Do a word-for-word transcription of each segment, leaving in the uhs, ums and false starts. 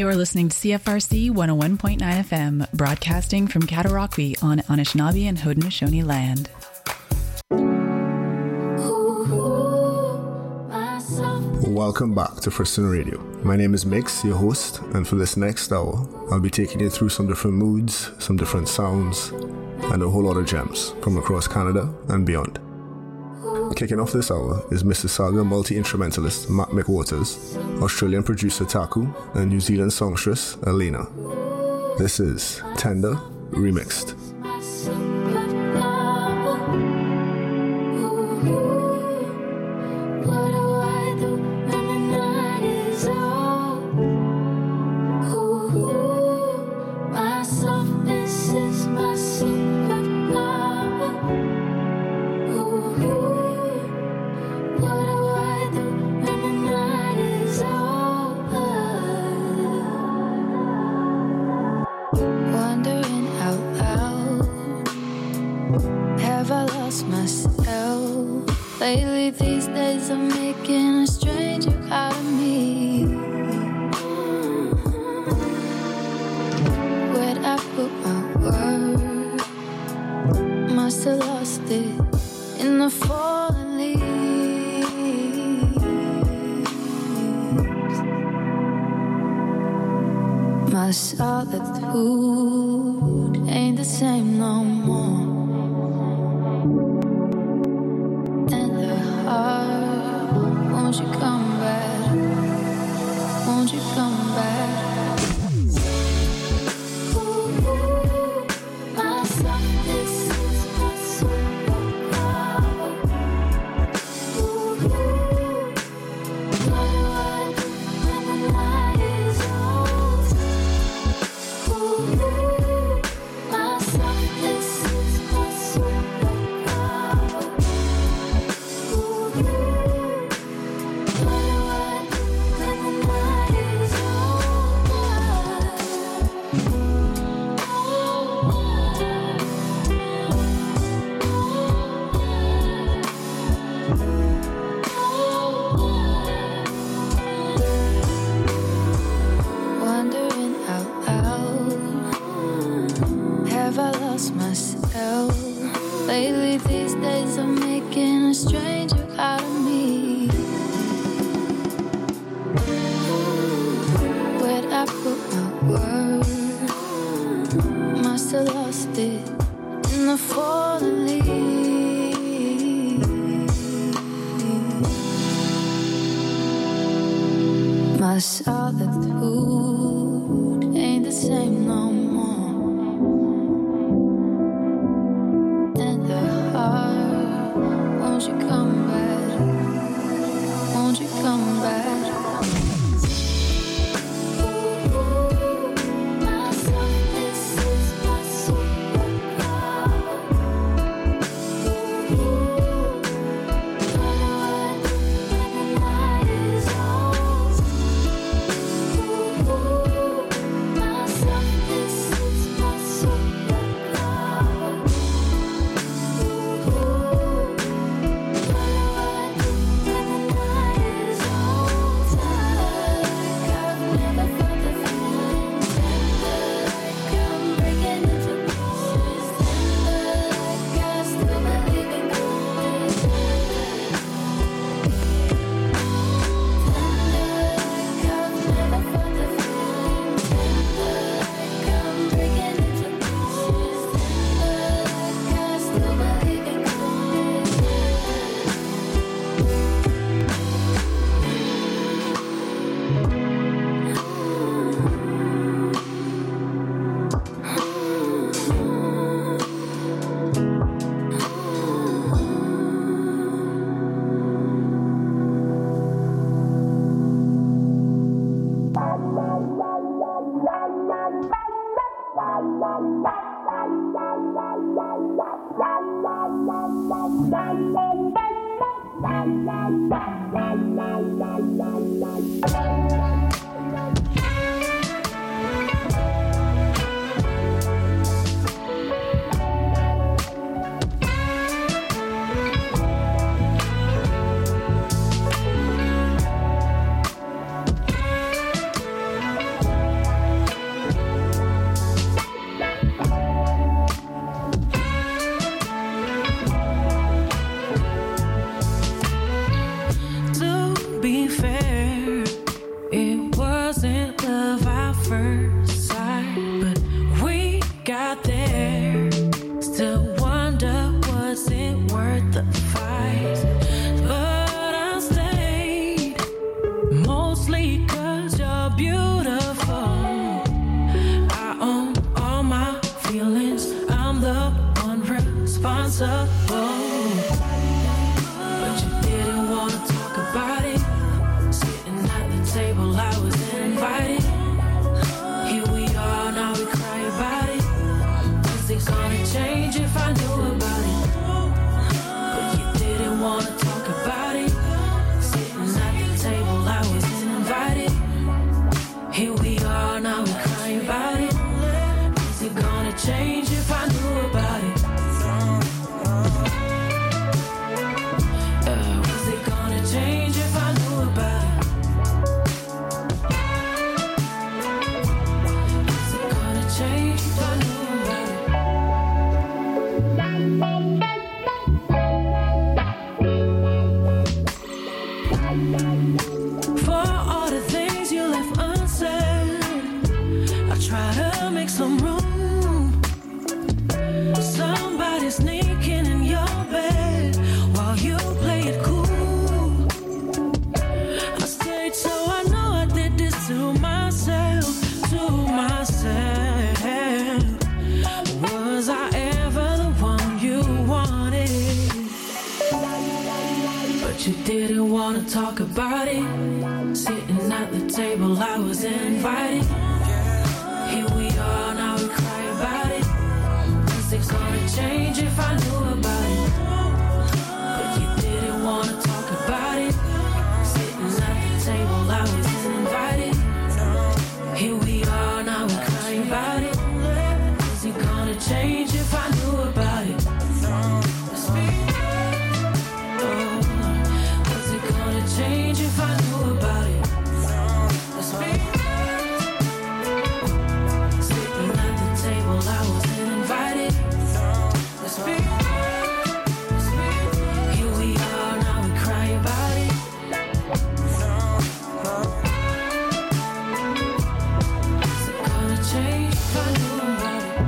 You're listening to C F R C one oh one point nine F M, broadcasting from Cataraqui on Anishinaabe and Haudenosaunee land. Welcome back to Friston Radio. My name is Mix, your host, and for this next hour, I'll be taking you through some different moods, some different sounds, and a whole lot of gems from across Canada and beyond. Kicking off this hour is Mississauga multi-instrumentalist Matt McWaters, Australian producer Taku, and New Zealand songstress Elena. This is Tender Remixed. Lately these days I'm making a stranger out of me. Where'd I put my word? Must have lost it in the falling leaves. My solitude ain't the same no more. Won't you come back? Won't you come back? Ooh, my softness is my superpower. Ooh, what do I do when the night is over? Ooh, my softness is my superpower. Ooh, lately these days I'm making a stranger out of me. Where'd I put my word? Must have lost it in the falling leaves. My solitude ain't the same no more. Won't you come back? Won't you come back? My softness is my superpower. What do I do when the night is over? My softness is my superpower. the fight, but I stayed, mostly 'cause you're beautiful. I own all my feelings, I'm the one responsible. But you didn't want to talk about it. Sitting at the table, I was invited. Here we are, now we cry about it. Was it gonna change if I knew about it? But you didn't want to talk about it. Sitting at the table, I was invited. Here we are, now we cry about it. Was it gonna change if I knew about it? Uh, was it gonna change if I knew about it? Was it gonna change if I knew about it? For all the things you left unsaid, I try to make some room. Somebody sneaking in your bed while you play it cool. I stayed so I know I did this to myself, to myself. Was I ever the one you wanted? But you didn't want to talk about it. Sitting at the table, I was invited. Here we are, now we cry about it. Things gonna change if I knew about it. But you didn't want to talk about it. Sitting at the table, I was invited. Here we are, now we cry about it. Is it gonna change if I knew about it? Oh, was it gonna change if I knew about it? Sitting at the table, I was invited. Here we are, now we cry about it. Is it gonna change if I knew about it?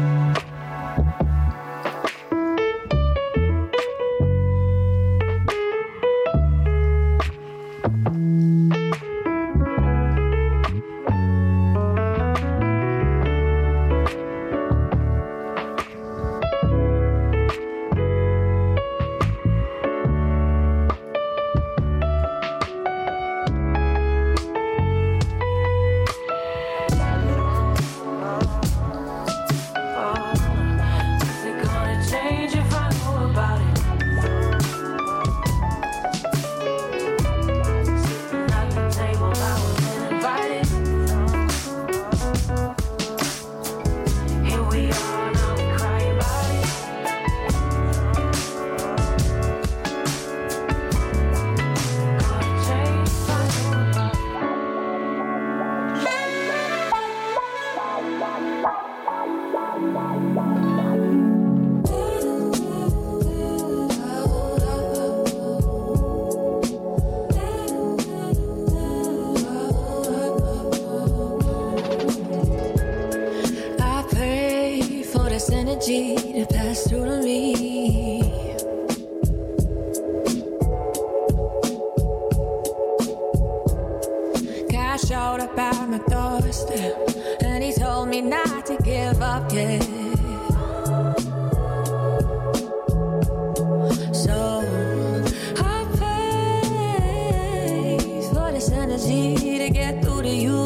Is it gonna change if I knew about it? Sitting at the table, I was invited. Here we are, now we cry about it. Gonna change if I knew about it. I pray for this energy to pass through to me. God showed up at my doorstep and he told me not to give up yet. So I pray for this energy to get through to you.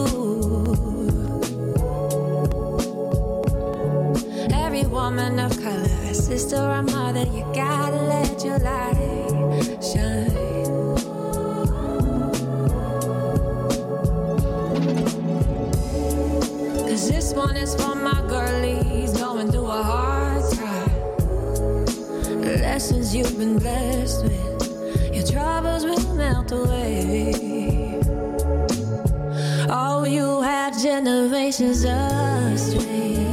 Every woman of color, sister or mother, you gotta let your light shine. Cause this one is for my girlies going through a hard time. The lessons you've been blessed with, your troubles will melt away. Oh, you have generations of strength.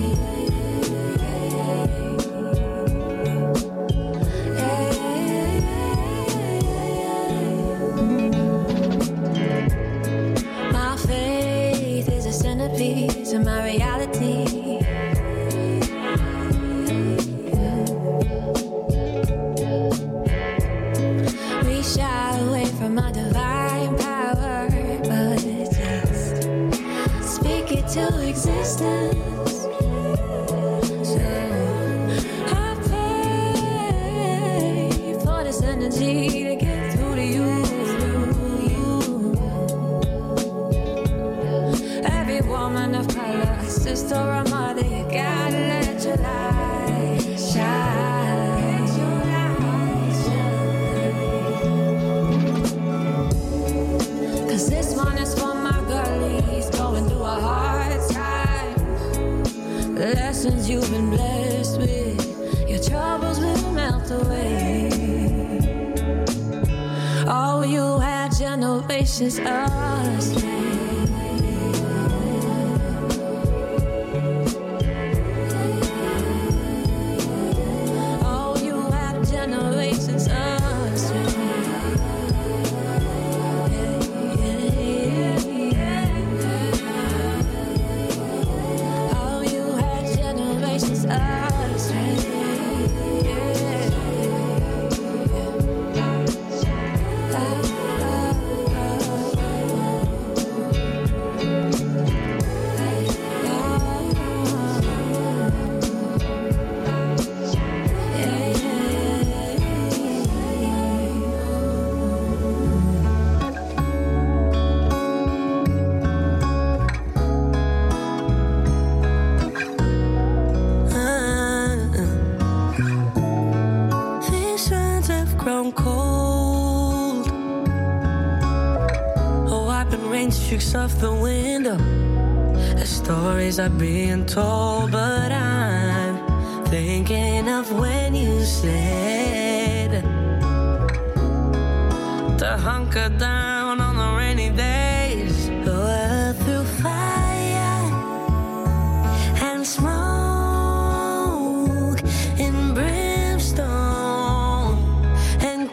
My faith is a centerpiece of my reality. energy to get through to you. Every woman of color, a sister or mother, you gotta let your light shine. Cause this one is for my girlies going through a hard time. The lessons you've been blessed with, your troubles will melt away. Oh, you had generations of strength. Oh, you had generations of strength. Oh, you had generations of strength. Streaks off the window, the stories are being told, but I'm thinking of when you said to hunker down on the rainy days, go through fire and smoke and brimstone and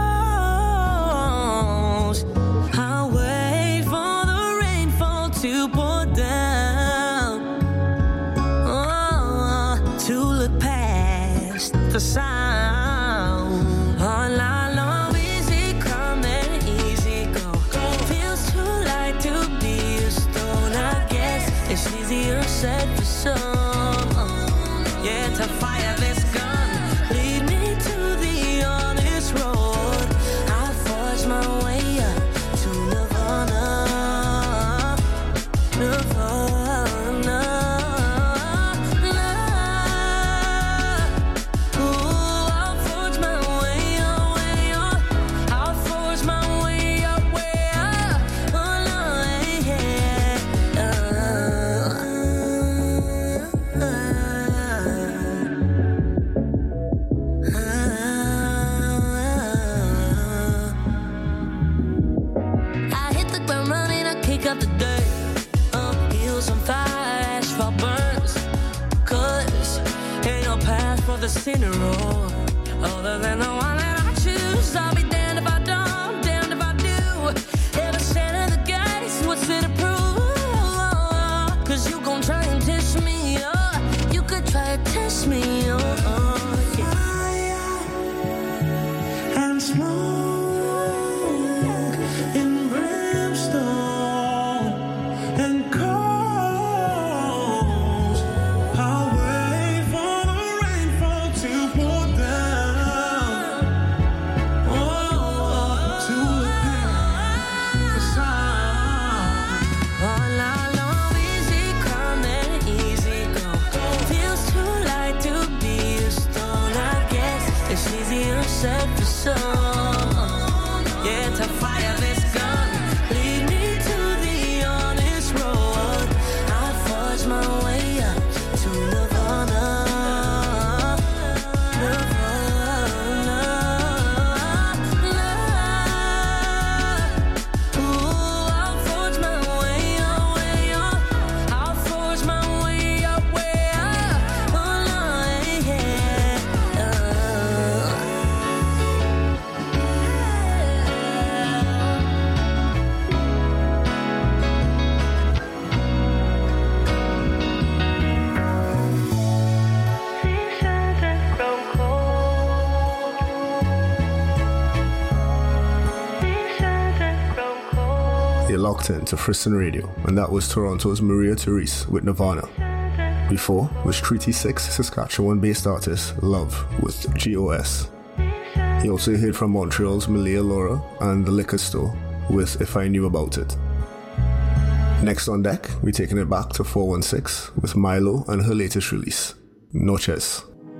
coals. I'll wait for to pour down, oh, to look past the sound. All along, easy come and easy go. Feels too light to be a stone. I guess it's easier said for some. Yeah, to fire this gun, lead me to the honest road. I'll forge my way up to Nirvana. Nirvana, love. Ooh, I'll forge my way up, way up. I'll forge my way up, way up. Oh, Lord, yeah. Uh, uh, uh. I hit the ground running, I kick up the dirt. On fire, asphalt burns. Cause ain't no path for the sinner road other than the one that I choose. I'll be damned if I don't, damned if I do. Ever said of the guys, what's it to prove? Cause you gon' try and test me, oh. You could try to test me, oh, oh yeah. Fire and smoke and brimstone and cold. Set for some, yeah, to fire this gun, lead me to the honest road. I'll forge my way up to Nirvana, Nirvana, love. Ooh, I'll forge my way up, way up. I'll forge my way up, way up. Oh, Lord, yeah. Uh, You're locked in to Frisson Radio, and that was Toronto's Maria Therese with Nirvana. Before was Treaty six Saskatchewan-based artist Love with G O S. You also heard from Montreal's Malia Laura and The Liquor Store with If I Knew About It. Next on deck, we're taking it back to four one six with Milo and her latest release, Noches.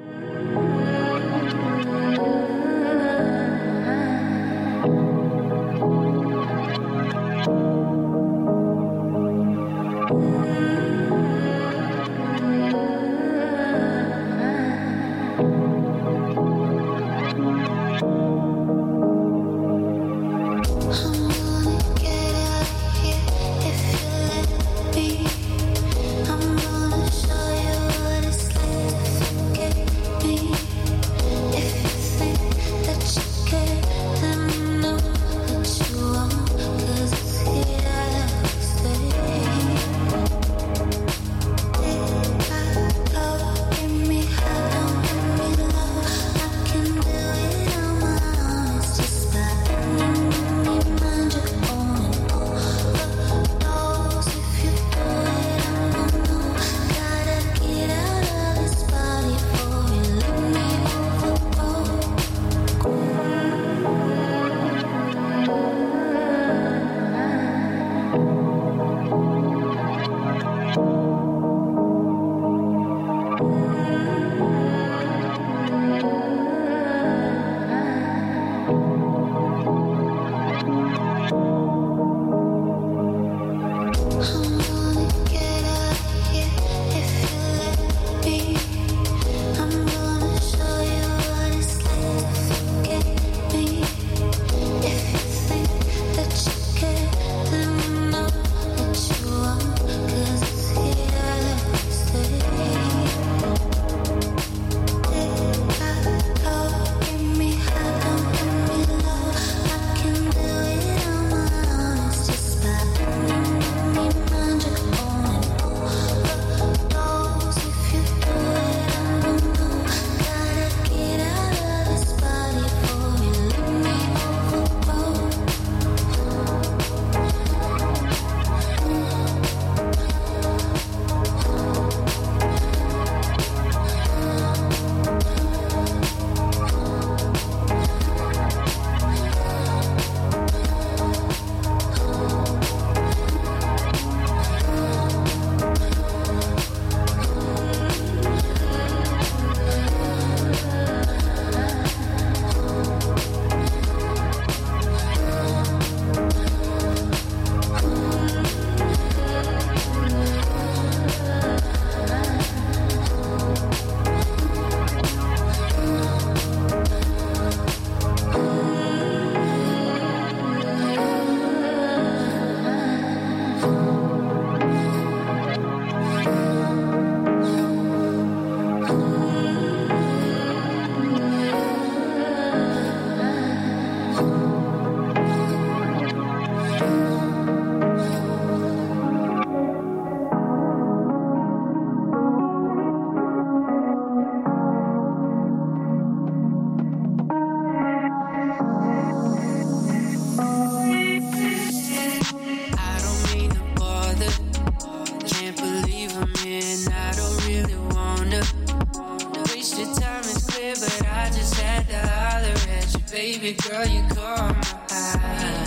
Baby girl, you caught my eye.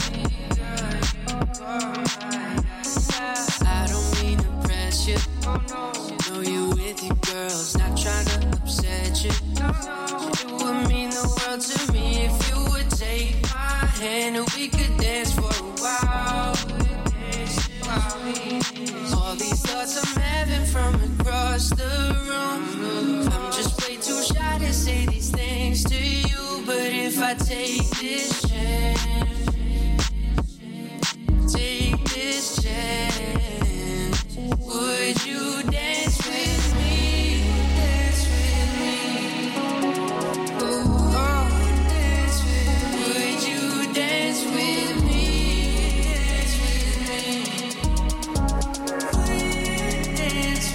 I don't mean to press you. Know you with your girls, not trying to upset you. It would mean the world to me if you would take my hand and we could dance for a while. All these thoughts I'm having from across the room. I'm just way too shy to say these things to you, but if I take this chance, take this chance, would you dance with me? Dance with me. Oh, oh, dance with me. Would you dance with me? Dance with me. Would you dance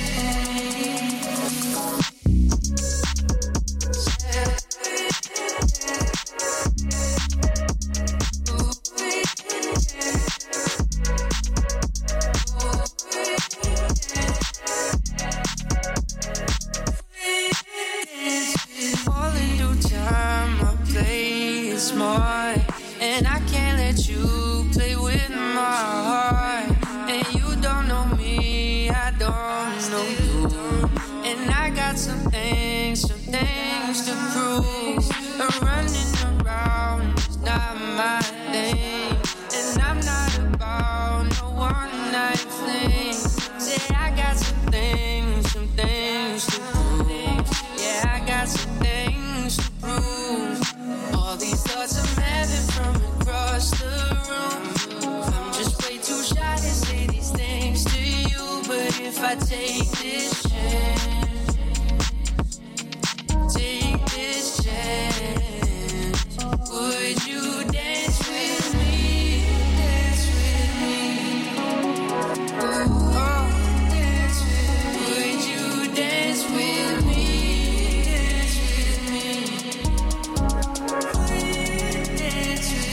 with me? smart, and I can't let you play with my heart. And you don't know me, I don't know you. And I got some things, some things to prove. But running around is not my thing. And I'm not about no one night fling. Say I got some things, some things to prove. Yeah, I got some things to prove. All these thoughts I'm having from across the room. I'm just way too shy to say these things to you. But if I take this chance, take this chance, would you dance with me? Dance with me. Oh, dance with me. Would you dance with me? Dance with me. Dance with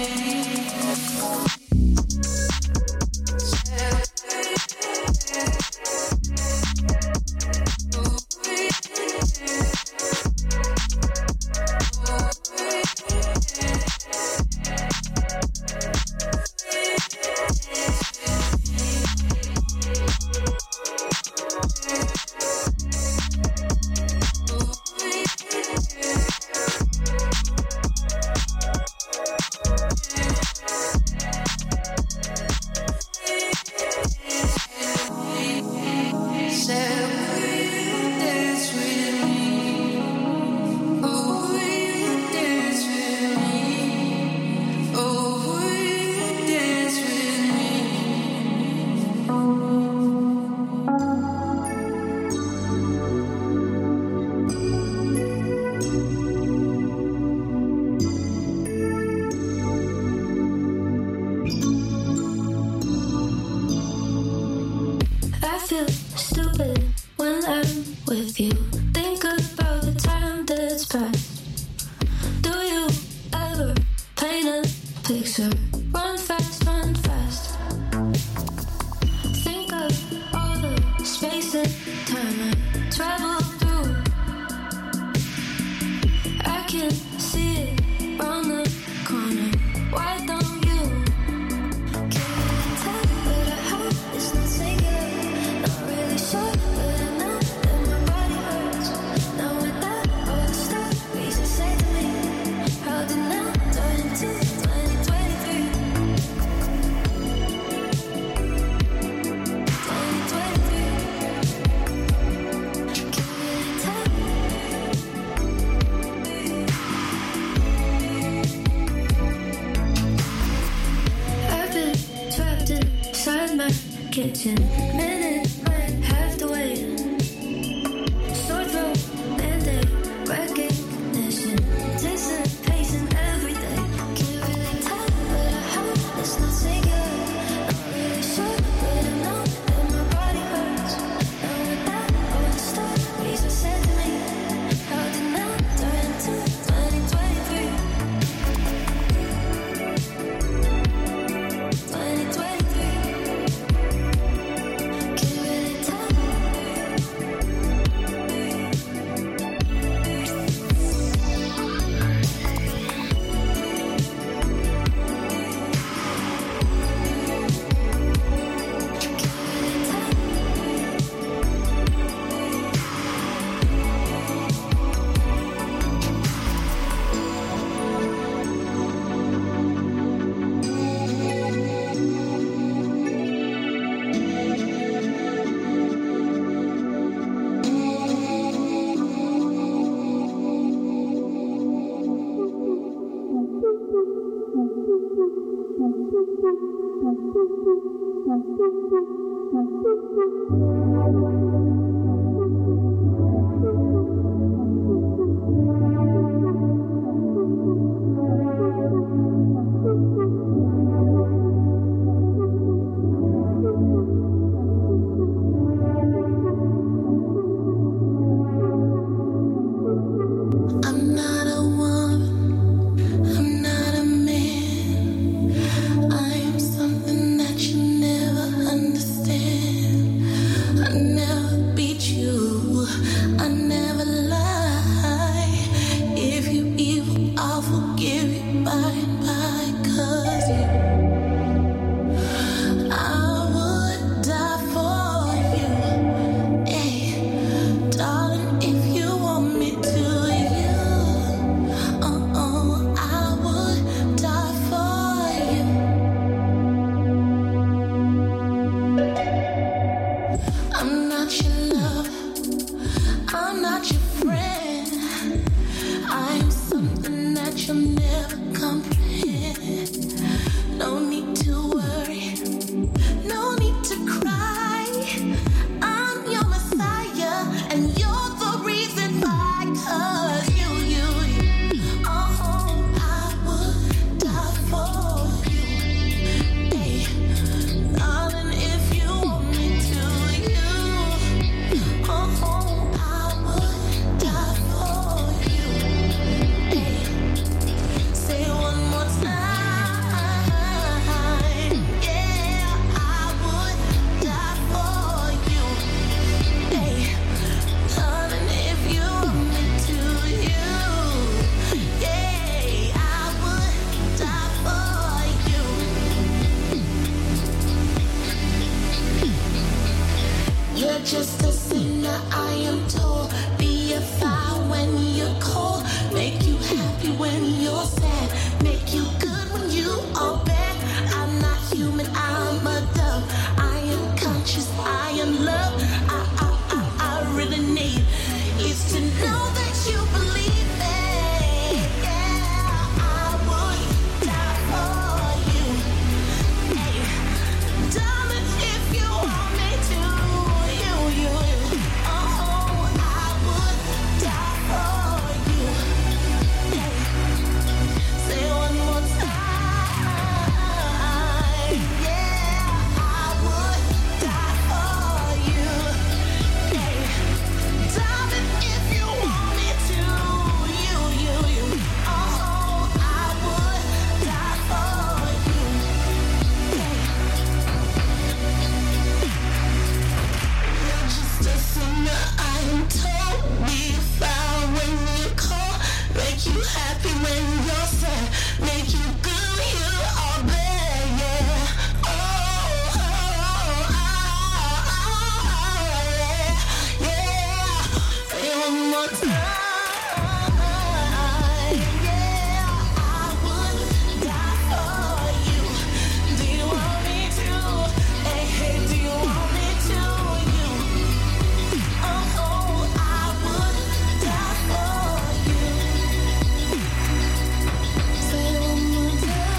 kitchen. Minute might have to wait. Sore throat, band-aid, recognition. Anticipation every day. Can't really tell, but I hope it's not singular. Not really sure, but I know that my body hurts. And with that, all the stories are said to me. How did now turn into twenty twenty-three? twenty twenty-three. Forgive you. you'll never comprehend. No need to worry, no need to cry. I'm your Messiah, and you're the reason why. 'Cause you, you, you, oh, I would die for you. Hey, darling, if you want me to, you, oh, I would die for you. Hey, say it one more time. Yeah, I would die for you. Hey, darling, if you want me to, you, yeah, I would die for you. You're just a sinner, I am told. Be a fire when you're cold. Make you happy when you're sad. Make you good when you are bad. I'm not human, I'm a dove. I am conscious, I am love. I, I, I, I really need is to know that you believe me. Yeah, I would die for you. Hey, darling, if you want me to, you, you, oh, I would die for you. Hey, say it one more time. Yeah, I would die for you. Hey, darling, if you want me to, you, you, you, oh, I would die for you. Hey. You're just a sinner, I am told. Be found when you call. Make you happy when you're sad. Make you good when you are bad. Yeah. Oh, oh, oh, oh, yeah, yeah. Say it one more time. Yeah, I would die for you. Do you want me to? Hey, hey, do you want me to? You. Oh, I would die for you. Say it one more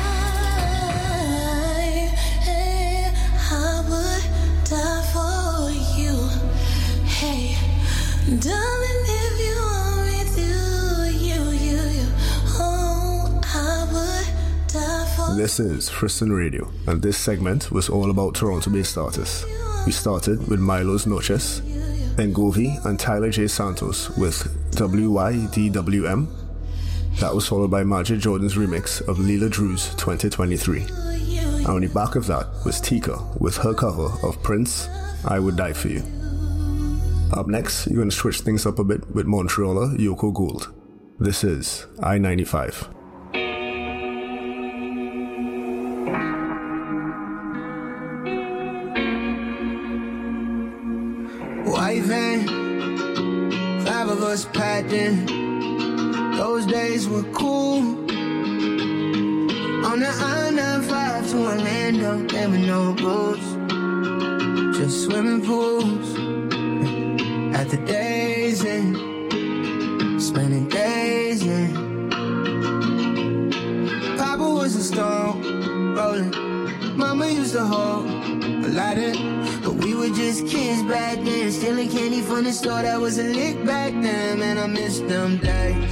time. Hey, I would die for you. Hey, darling, if you want me to, you, you, you, oh, I would die for you. This is Friston Radio, and this segment was all about Toronto-based artists. We started with Milo's Noches, then Govi and Tyler J. Santos with W Y D W M. That was followed by Majid Jordan's remix of Leela Drew's twenty twenty-three. And on the back of that was Tika with her cover of Prince, I Would Die For You. Up next, you're going to switch things up a bit with Montrealer Yoko Gould. This is I ninety-five. White van, five of us packed in. Those days were cool. On the I ninety-five to Orlando, there were no rules, just swimming pools. At the days end, spending days in. Papa was a stone rolling. Mama used to hold a lighter, but we were just kids back then, stealing candy from the store that was a lick back then. Man, I miss them days.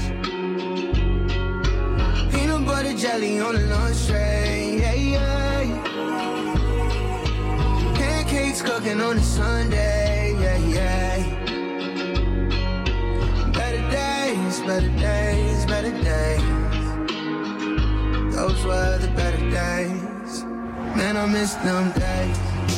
Peanut butter jelly on the lunch tray, yeah, yeah. Pancakes cooking on a Sunday, yeah, yeah. Better days, better days, better days. Those were the better days. Man, I miss them days.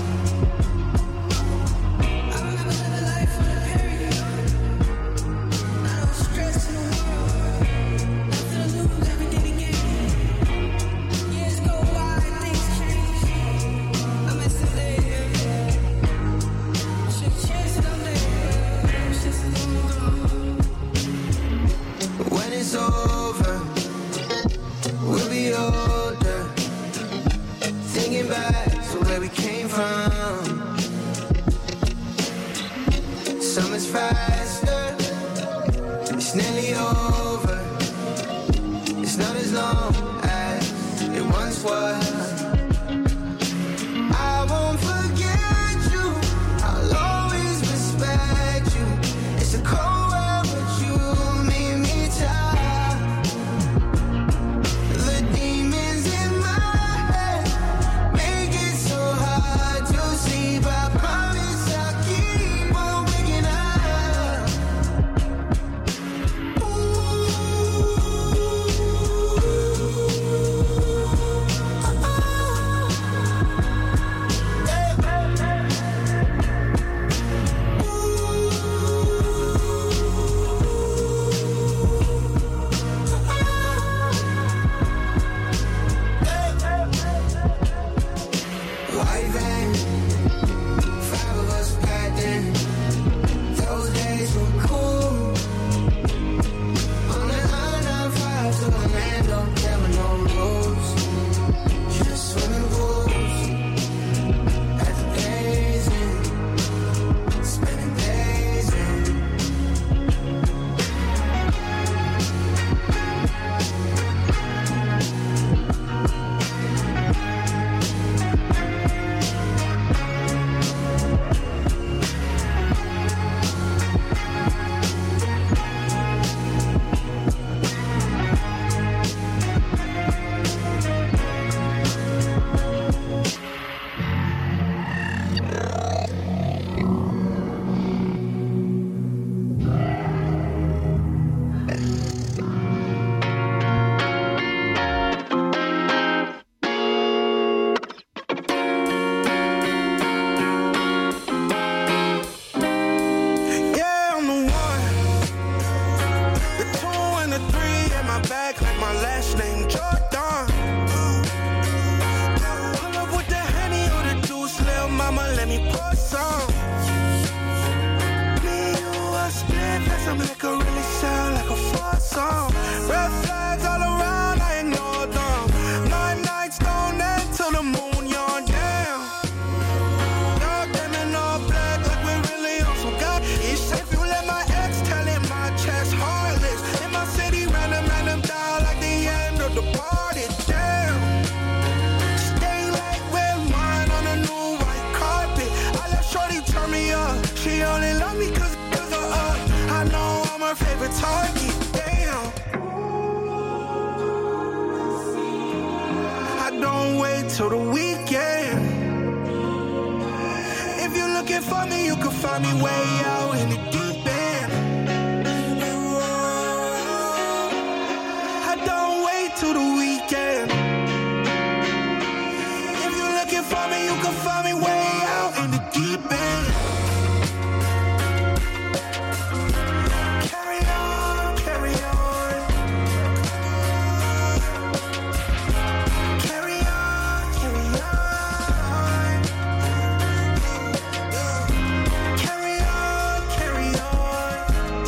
When it's over, we'll be older. Thinking back to where we came from. long as it once was. I won't forget you, I'll always respect you. It's a cold world, but you made me tired. The demons in my head make it so hard to sleep. I promise I'll keep on waking up. White van, five of us packed in. Those days were cool. On the I ninety-five to Orlando, there were no rules, just swimming pools. At the days end, spending days in. Yeah, I'm the one, the two and the three in my back, like my last name Jordan. Pull up with the Henny or the juice, little mama, let me pour some. Me, you, a split, that's some liquor really sound like a foursome. Red flags all around, I ignore them. Nine nights don't end till the moon yawn down. Dark diamond all black, like we really on some God. It's if you let my ex tell it, my chest heartless. In my city, random, random down like the end of the party. Damn. Stay like red wine on a new white carpet. I let shorty turn me up. She only love me cause, cause of us. I know I'm her favorite target. Damn. I don't wait till the weekend. If you're looking for me, you can find me way out in the deep end. I don't wait till the weekend. If you're looking for me, you can find me way out in the deep end. Carry on, carry on. Carry on, carry on. Carry on, carry on.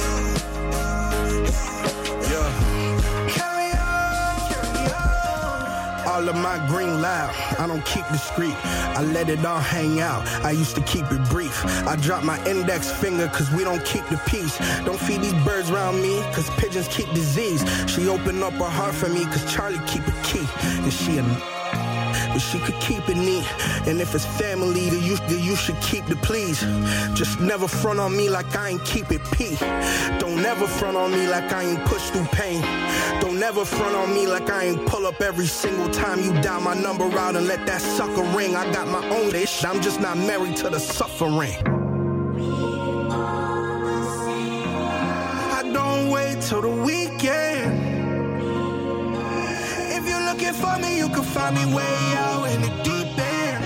Yeah. Carry on, carry on. All of my green loud, I don't keep discreet. I let it all hang out, I used to keep it brief. I drop my index finger cause we don't keep the peace. Don't feed these birds around me cause pigeons keep disease. She opened up her heart for me cause Charlie keep a key. And she a but she could keep it neat. And if it's family, then you, then you should keep the please. Just never front on me like I ain't keep it P. Don't never front on me like I ain't push through pain. Don't never front on me like I ain't pull up every single time you dial my number out and let that sucker ring. I got my own ish, I'm just not married to the suffering. I don't wait till the weekend. If you're looking for me, you can find me way out in the deep end.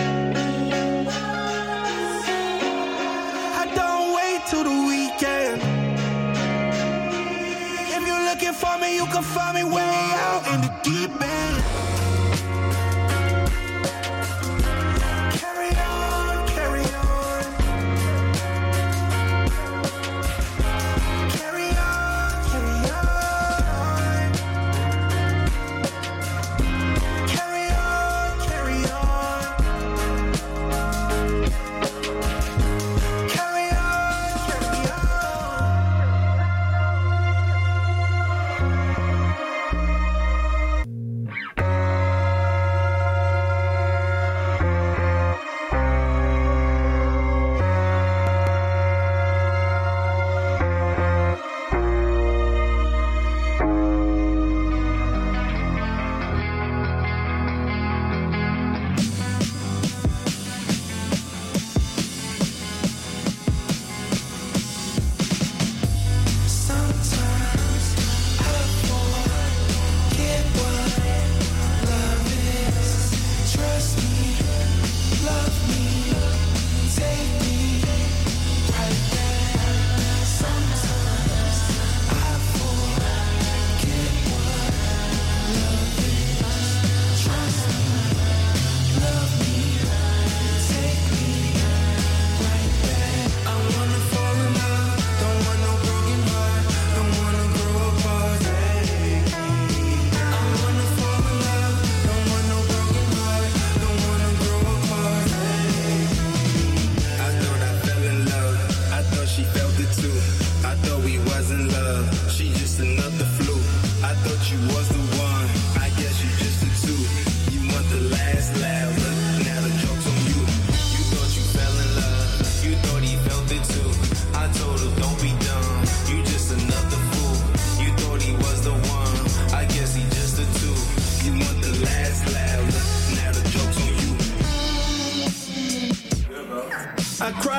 I don't wait till the weekend. If you're looking for me, you can find me way out in the deep end. Carry on, carry on. Carry on, carry on. Carry on, carry on. Carry on, carry on.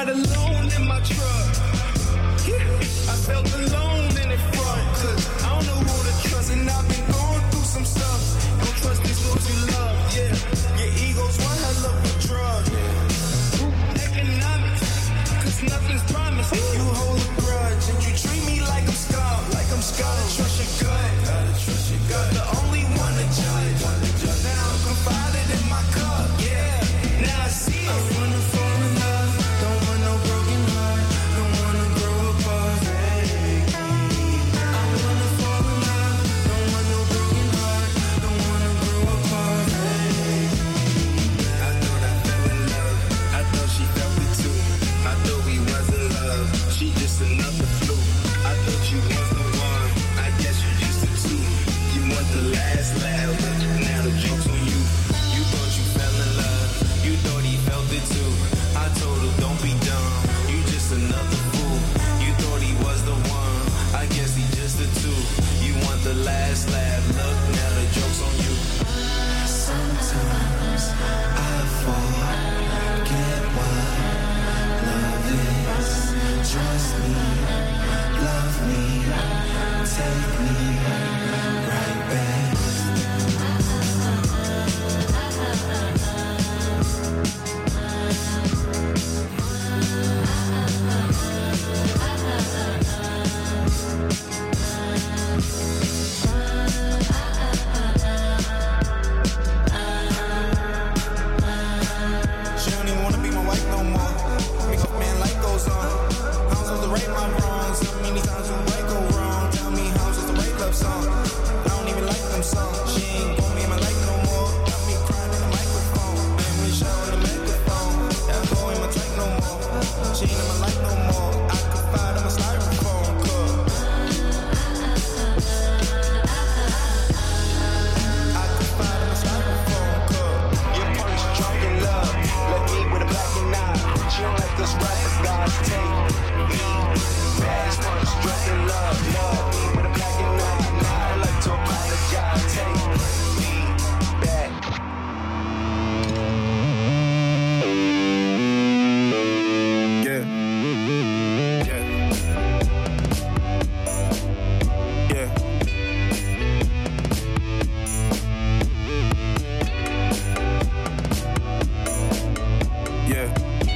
ride alone in my truck. Yeah, I felt alone in the front. Cause I don't know who to trust, and I've been going through some stuff. Don't trust these ones you love, yeah. Your ego's one hell of a drug. Economics, cause nothing's promised. If you hold a grudge and you treat me like I'm scum, like I'm scum. Gotta trust your gut, gotta trust your gut. The only one to judge. Now I'm confided in my cup, yeah. Now I see it. I wanna fall in love, don't want no broken heart, don't wanna grow apart. I wanna fall in love, don't want no broken heart, don't wanna grow apart. I thought I fell in love, I thought she felt me too. I thought we was in love, she just another fluke. I thought you was the one, I guess you just the two. You want the last laugh, but now the joke's on you. You thought you fell in love, you thought he felt it too. I told her don't be dumb, you just another fool. You thought he was the one, I guess he just the two. You want the last laugh, look now the joke's on you. Sometimes I forget what love is. Trust me, love me, take me right back. She don't even wanna be my wife no more. Make up, man, life goes on. How was the right my wrongs? So many times when right go wrong. Tell me how was the right love song? I don't even like them songs. She ain't gon' be in my life no more. Got me crying in the microphone. Man, we show in the microphone. That boy ain't my type no more. She ain't in my life no more. I confide in my styrofoam cup. I confide in my styrofoam cup. Your punch drunk in love. Let me with a black and eye. She don't like this rappers, God take me. Fast punch drunk in love. Love me with a black and eye. Now I like to apologize. Take me back. Yeah. Yeah. Yeah. Yeah.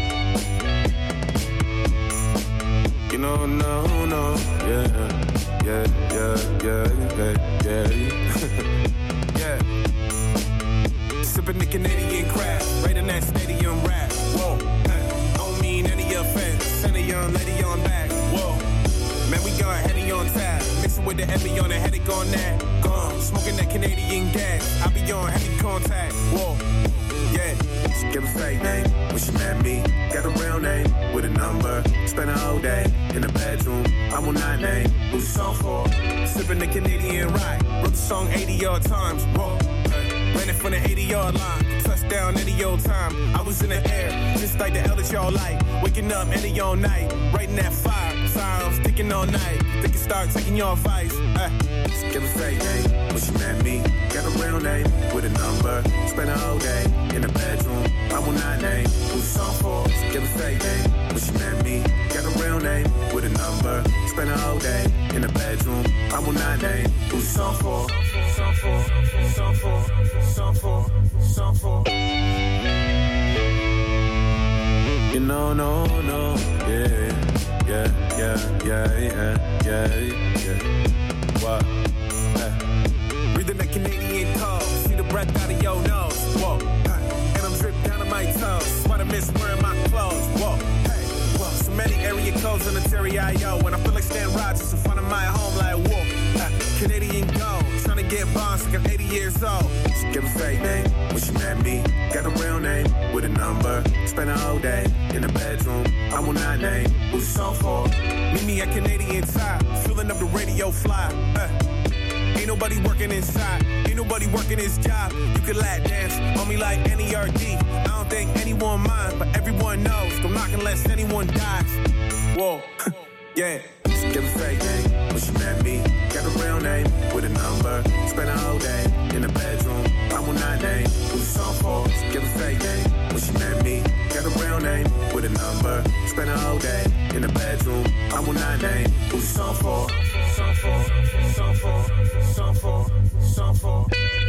You know, no, no, yeah, yeah, yeah, yeah, yeah, yeah, yeah. Sipping the Canadian craft, right in that stadium rap. Whoa, I don't mean any offense. Send a young lady on back. Whoa, man, we got Henny on tap. Mixing with the heavy on the headache on that. Gone, smoking that Canadian gas. I be on heavy contact. Whoa. Yeah, she give a fake name when she met me. Got a real name with a number. Spent a whole day in the bedroom. I will not name who's the song for. Sipping the Canadian ride. Wrote the song eighty odd times. Whoa, ran it from the eighty yard line. Touchdown any old time. I was in the air, just like the elders y'all like. Waking up any all night, writing that fire. Sounds ticking all night. Think it start taking your advice. Uh, she give a fake name when she met me. Got a real name with a number. Spent a whole day in the bedroom. I will not name who's the song for. She give a fake name when she met me. Got a real name with a number. Spent a whole day in the bedroom. I will not name who's the song for. Song for, song for, song for, song for. You know, no, no, yeah, yeah, yeah, yeah, yeah, yeah, yeah. What? Hey. Breathing that Canadian cold, see the breath out of your nose. Whoa, hey. And I'm dripped down to my toes. Why I miss wearing my clothes? Whoa, hey. Well, so many area codes on the Terry I O. When I feel like Stan Rogers in front of my home, like whoa, hey. Canadian gold, trying to get bonds like I'm eighty years old. She give a fake name when she met me. Got a real name with a number. Spent a whole day in the bedroom. I will not name who's the song for. Meet me at Canadian Tire, filling up the radio fly. Uh, ain't nobody working inside, ain't nobody working his job. You can lap dance on me like N E R D. I don't think anyone mind, but everyone knows. Don't knock unless anyone dies. Whoa, yeah. She give a fake name when she met me. Got a real name with a number. Spent a whole day in the bedroom. I will not name who's the song for. She give a fake name when she met me. Got a real name with a number. Spent for, some for, some for, some for, some for.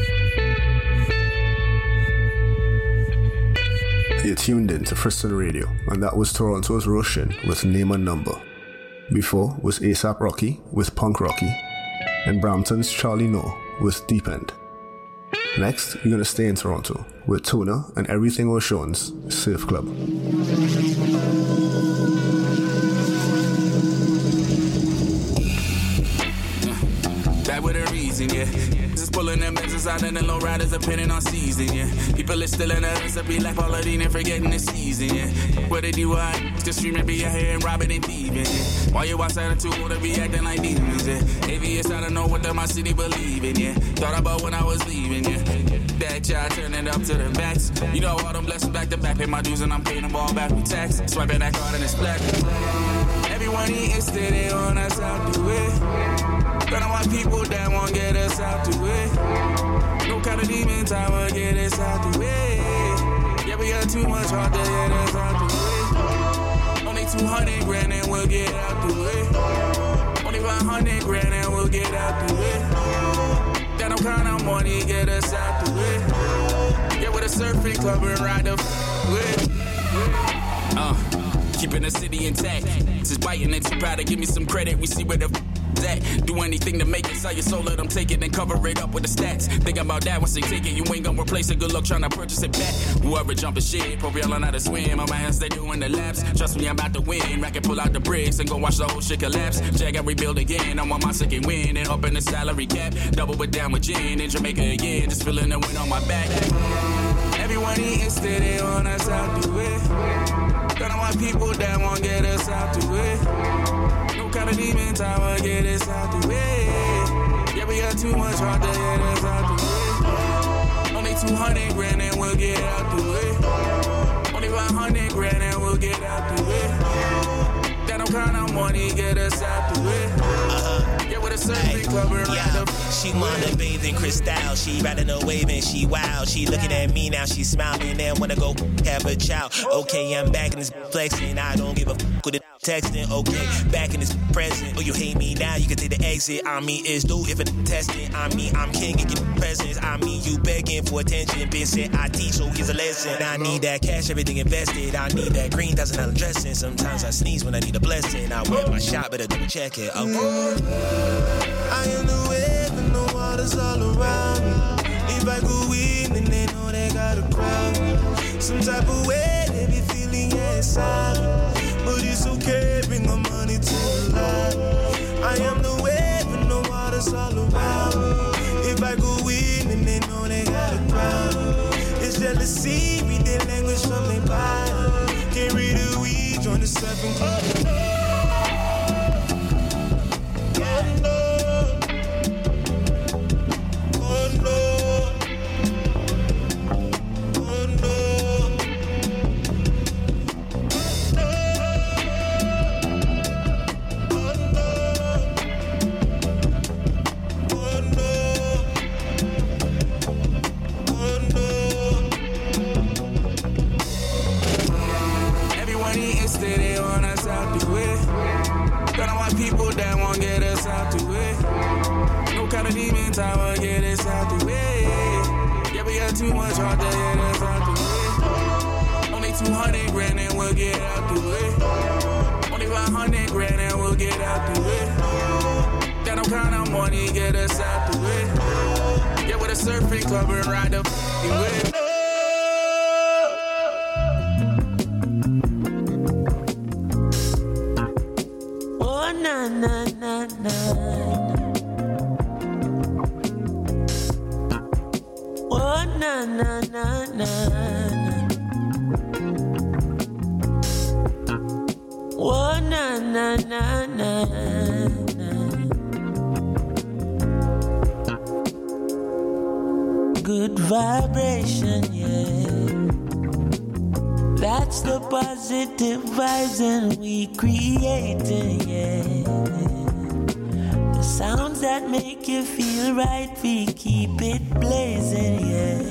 You're tuned in to Friston Radio, and that was Toronto's Roshan with Name and Number. Before was ASAP Rocky with Punk Rocky, and Brampton's Charlie No with Deep End. Next, we're going to stay in Toronto with Tona and Everything Ocean's Surf Club. That with a reason, yeah. Just pulling them business out and the low riders depending on season, yeah. People are still in the recipe like Pauline and forgetting the season, yeah. What they do, I just streaming, be out here and robbing and thieving, yeah. While you outside too old to be acting like demons, yeah. Avious, I don't know what the my city believe in, yeah. Thought about when I was leaving, yeah. That child turning up to the max. You know all them blessings back to back. Pay my dues and I'm paying them all back with tax. Swiping that card and it's black. Everyone eating still, they want us out the way. Gonna want people that won't get us out the way. No kind of demons, I will get us out the way. Yeah, we got too much heart to get us out the way. Only two hundred grand and we'll get out the way. Only five hundred grand and we'll get out the way. Got no kind of money, get us out the way. Yeah, with a surfing club and ride the way. Uh, keeping the city intact. Just biting and too proud to give me some credit. We see where the that. Do anything to make it, sell your soul, let them take it and cover it up with the stats. Think about that once they take it, you ain't gonna replace it. Good luck trying to purchase it back. Whoever jumping shit, probably learn how to swim. On my hands, they doing the laps. Trust me, I'm about to win. Rack and pull out the bricks and go watch the whole shit collapse. Jag, I rebuild again. I'm on my second win and up in the salary cap. Double it down with gin in Jamaica again. Just feeling the wind on my back. Everyone eating still, they want us out the way. Gonna want people that won't get us out the way. No kind of demons, I will get us out the way. Yeah, we got too much heart to get us out the way. Only two hundred grand and we'll get out the way. Only five hundred grand and we'll get out the way. Got no kind of money, get us out the way. Uh-huh. Yeah, with a surfing club and ride the She wanna bathe in crystal, she riding a wave and she wild. She looking at me now, she smiling and wanna go have a child. Okay, I'm back in this flexing, I don't give a fuck with the texting. Okay, back in this present. Oh, you hate me now, you can take the exit. I mean, it's due if it's testing. I mean, I'm king and get presents. I mean, you begging for attention. Been said I teach, so here's a lesson. I need that cash, everything invested. I need that green thousand dollar dressing. Sometimes I sneeze when I need a blessing. I wear my shot, better double check it. Okay. I am the wave and the water's all around me. If I go in, then they know they got a crowd. Some type of way they be feeling inside. But it's okay, bring the money to the line. I am the wave and the water's all around me. If I go in, then they know they got a crowd. It's jealousy, read their language from their body. Can't read a weed, join the surfing club. Too much hard to get us out the way. Only two hundred grand and we'll get out the way. Only five hundred grand and we'll get out the way. Got no kind of money, get us out the way. Yeah, with a surfing club and ride the f***ing way. Oh, na, na, na, na. Na na na na oh na na na na na. Good vibration, yeah. That's the positive vibes and we creating, yeah. The sounds that make you feel right, we keep it blazing, yeah.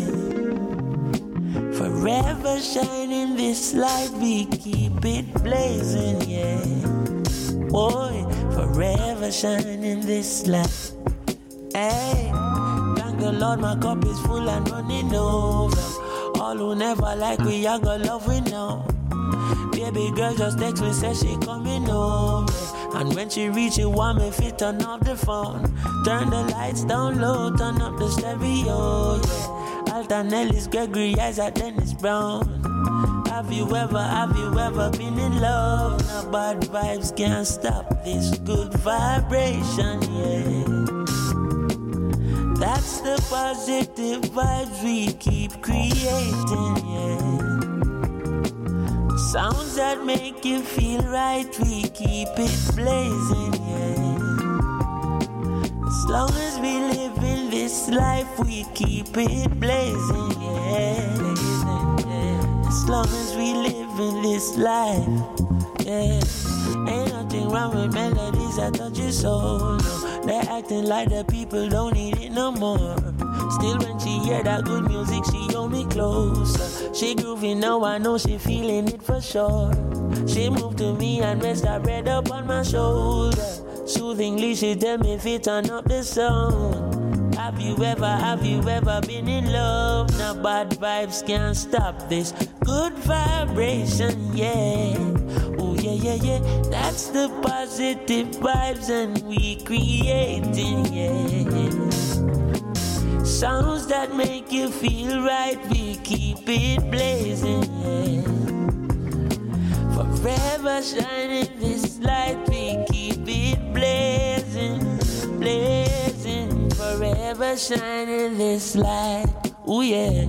Forever shining this light, we keep it blazing, yeah. Boy, forever shine in this light. Hey, thank the Lord, my cup is full and running over. All who never like we, I got love we know. Baby girl just text me, say she coming over. And when she reach it, want me fit, turn off the phone. Turn the lights down low, turn up the stereo, yeah. Alton Ellis, Gregory Isaac, Dennis Brown. Have you ever, have you ever been in love? Now bad vibes can't stop this good vibration, yeah. That's the positive vibes we keep creating, yeah. Sounds that make you feel right, we keep it blazing, yeah. As long as we live in this life, we keep it blazing, yeah. Blazing, yeah. As long as we live in this life, yeah. Ain't nothing wrong with melodies that touch your soul, no. They're acting like the people don't need it no more. Still when she hear that good music, she hold me closer. She groovy now, I know she feeling it for sure. She moved to me and rest her head up on my shoulder. Soothingly she tell me if it turn up the sound. Have you ever, have you ever been in love? Now bad vibes can't stop this good vibration, yeah. Oh yeah, yeah, yeah. That's the positive vibes and we creating, yeah. Sounds that make you feel right, we keep it blazing, yeah. Forever shining this light, we keep it blazing, blazing. Forever shining this light, ooh yeah.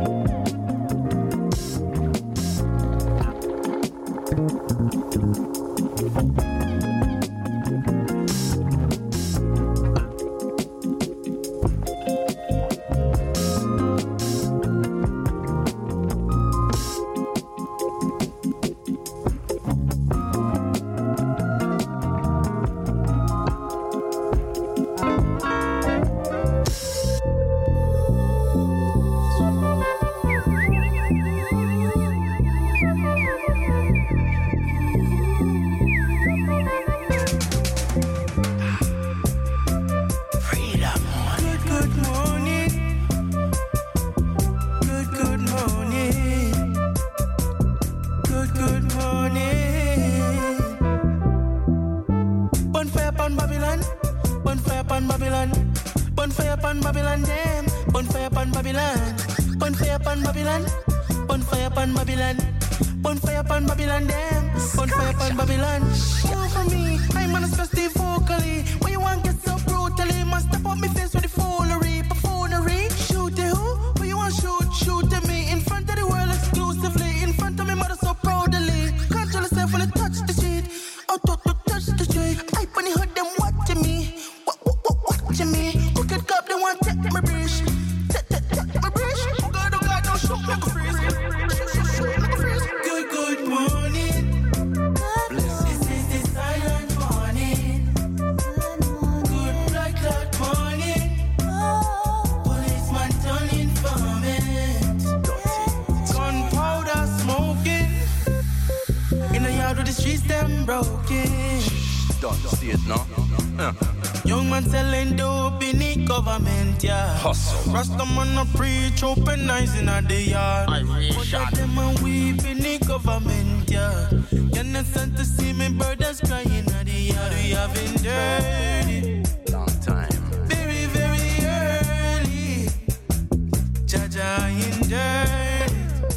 Rastaman a preach, open eyes in a the yard. Put at them and weep in the government, yeah. You're not sent to see me brothers crying at the yard. We have been dirty. Long time. Very, very early. Jaja in dirty.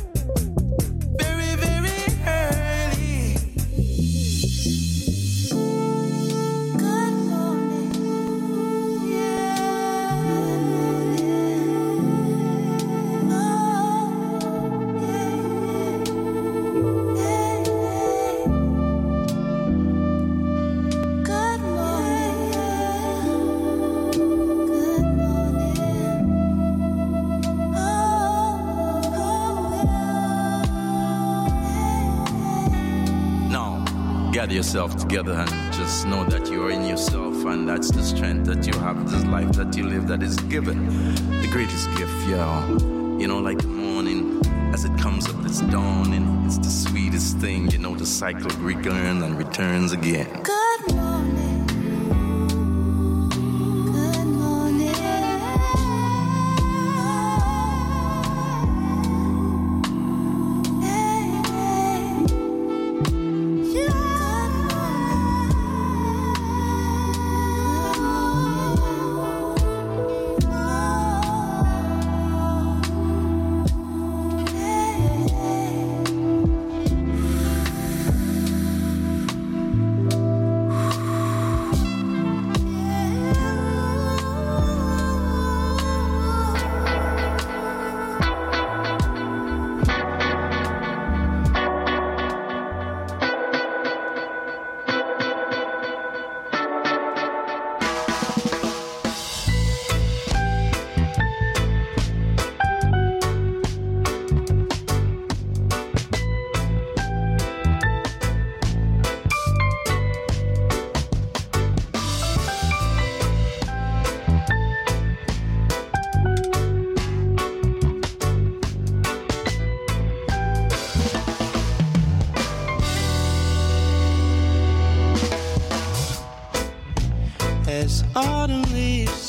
Very, very early. Good morning. Gather yourself together and just know that you are in yourself, and that's the strength that you have, this life that you live that is given. The greatest gift, yo. You know, like the morning as it comes up, it's dawning. It's the sweetest thing, you know, the cycle returns and returns again. Good morning.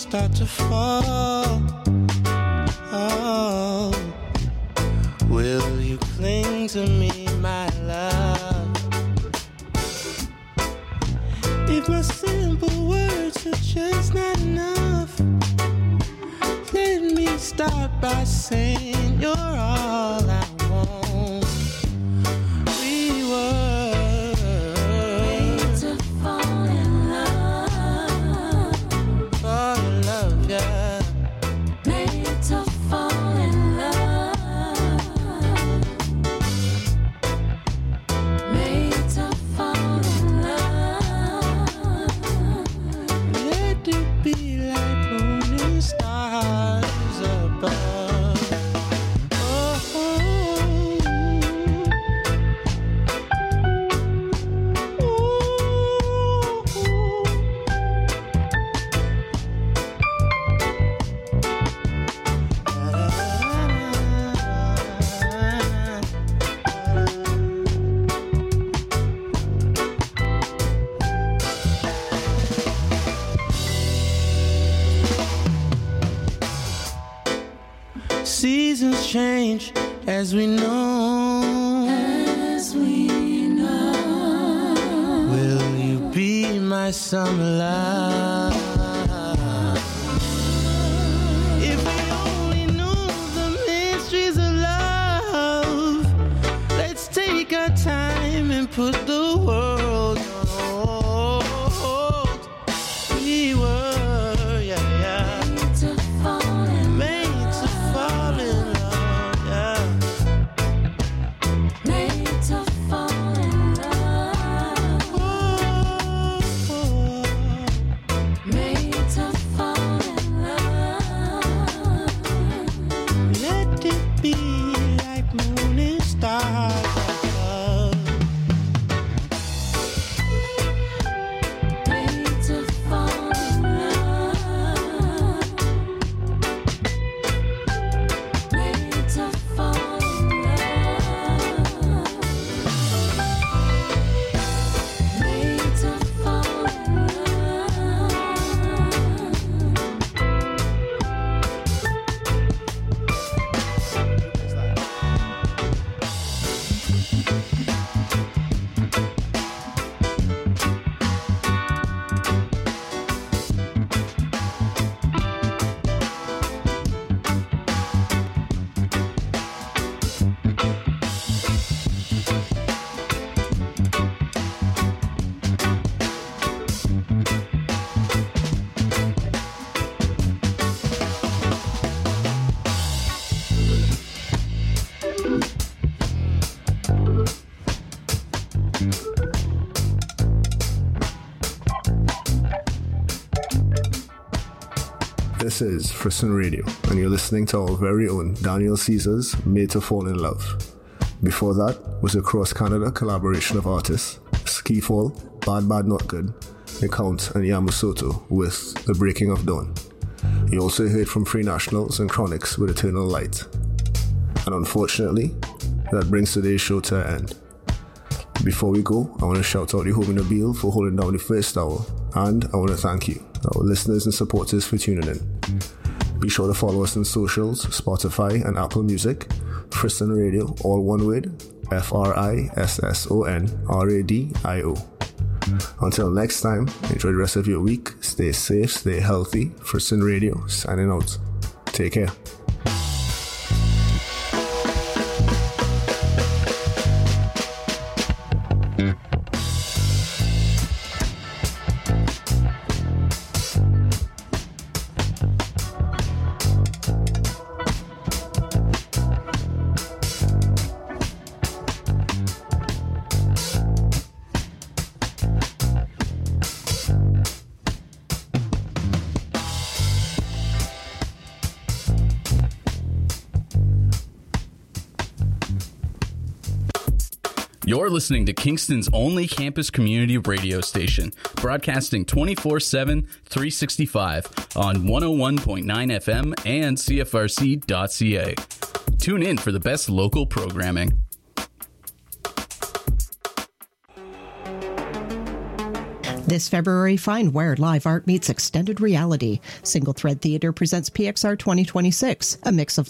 start to fall, oh, will you cling to me, my love? If my simple words are just not enough, let me start by saying you're all I want. We were made to fall in love, fall in love, yeah. Made to fall in love, made to fall in love. Let it be like morning stars above. Oh, seasons change as we know. As we know. Will you be my summer love? If we only knew the mysteries of love, let's take our time and put the world on hold. We were, yeah, yeah. Made to fall in Made to fall in love, yeah. Made to fall in love. Oh, oh. Made to fall in love. Let it be like morning stars above. Made to fall in love. Made to fall in love. Made to fall in This is Frisson Radio, and you're listening to our very own Daniel Caesar's Made to Fall in Love. Before that was a cross-Canada collaboration of artists, Skiffle, Bad Bad Not Good, The Count and Yamosoto with The Breaking of Dawn. You also heard from Free Nationals and Chronics with Eternal Light. And unfortunately, that brings today's show to an end. Before we go, I want to shout out the Homie Nabil for holding down the first hour, and I want to thank you, our listeners and supporters, for tuning in. Be sure to follow us on socials, Spotify and Apple Music, Frisson Radio, all one word, F R I S S O N R A D I O. Until next time, enjoy the rest of your week, stay safe, stay healthy. Frisson Radio, signing out. Take care. You're listening to Kingston's only campus community radio station, broadcasting twenty-four seven, three sixty-five on one oh one point nine F M and C F R C dot C A. Tune in for the best local programming. This February, find where live art meets extended reality. Single Thread Theater presents P X R twenty twenty-six, a mix of